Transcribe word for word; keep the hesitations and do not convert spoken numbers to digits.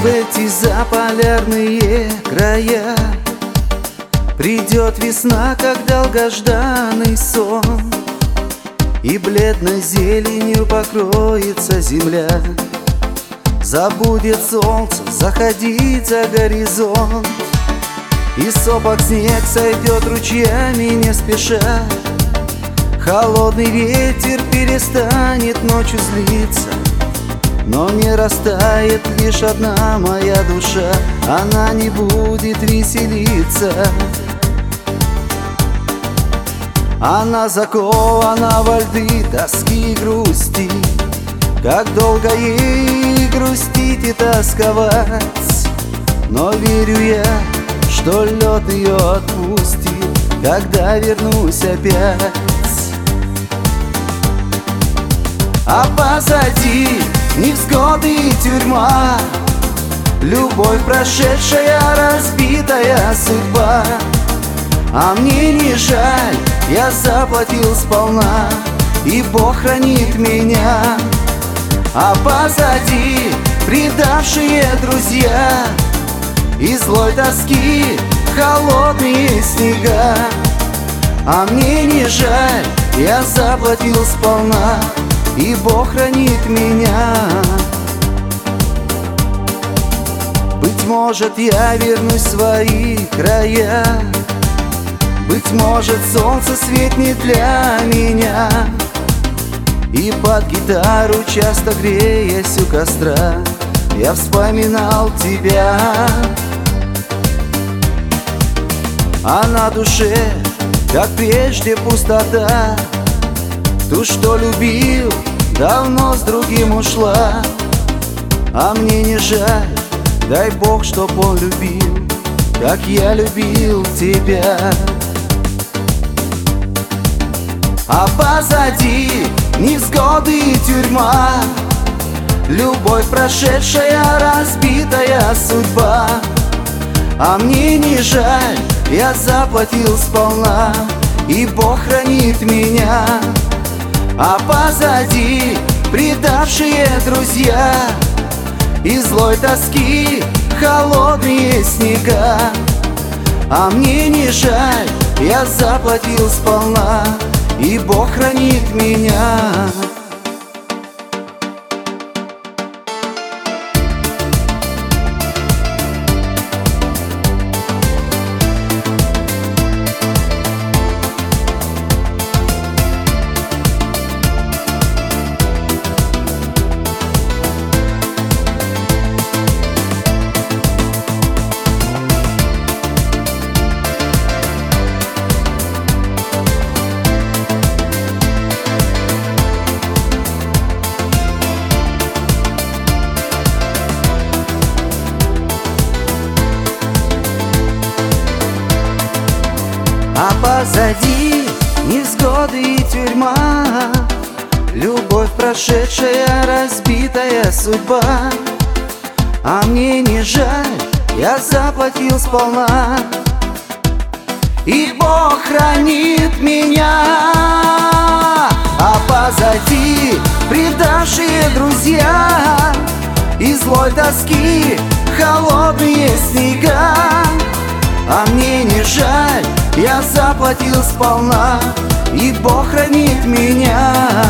в эти заполярные края придет весна, как долгожданный сон, и бледной зеленью покроется земля. Забудет солнце заходить за горизонт, и сопок снег сойдет ручьями не спеша. Холодный ветер перестанет ночью злиться, но не растает лишь одна моя душа. Она не будет веселиться. Она закована во льды тоски и грусти. Как долго ей грустить и тосковать, но верю я, что лед ее отпустит, когда вернусь опять. А позади невзгоды и тюрьма, любовь прошедшая, разбитая судьба. А мне не жаль, я заплатил сполна, и Бог хранит меня. А позади предавшие друзья и злой тоски холодные снега. А мне не жаль, я заплатил сполна, и Бог хранит меня. Быть может, я вернусь в свои края, быть может, солнце светнет для меня, и под гитару, часто греясь у костра, я вспоминал тебя. А на душе, как прежде, пустота. Ту, что любил, давно с другим ушла. А мне не жаль, дай Бог, чтоб он любил, как я любил тебя. А позади невзгоды и тюрьма, любовь прошедшая, разбитая судьба. А мне не жаль, я заплатил сполна, и Бог хранит меня. А позади предавшие друзья и злой тоски холодные снега. А мне не жаль, я заплатил сполна, и Бог хранит меня. А позади невзгоды и тюрьма, любовь прошедшая, разбитая судьба. А мне не жаль, я заплатил сполна, и Бог хранит меня. А позади предавшие друзья и злой тоски холодные снега. А мне не жаль, я заплатил сполна, и Бог хранит меня.